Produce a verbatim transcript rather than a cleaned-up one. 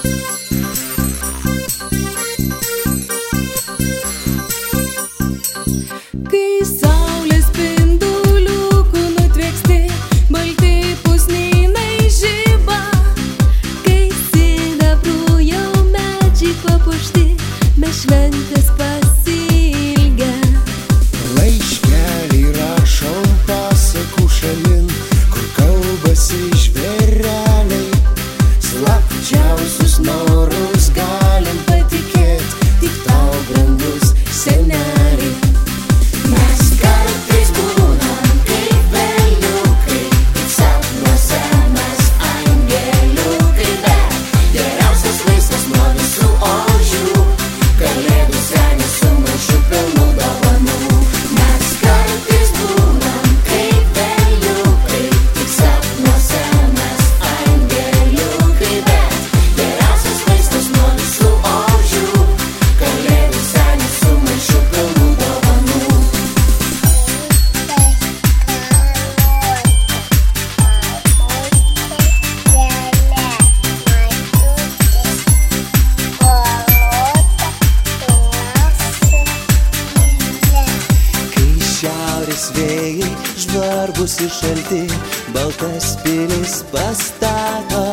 Kai saulės spinduliukų nutvėksti, balti pusnynai žiba, kai sidabrų jau medžiai papuošti, mes šventės pasiilgę. Laiškelį rašom pasakų šalin, kur kalbasi žvėreliai. Slapčiausius norus galim patikėt tik tau, brangus seneli. Mes kartais būnam kaip velniukai, tik sapnuose mes angeliukai, bet geriausias vaistas nuo visų ožių, kalėdų senis su maišu pilnu dovanų. Mes kartais būnam kaip velniukai, tik sapnuose mes angeliukai, bet geriausias vaistas nuo visų ožių, kalėdų senis su maišu pilnu dovanų. Kai šiaurės vėjai žvarbus ir šalti, baltas pilis pastato,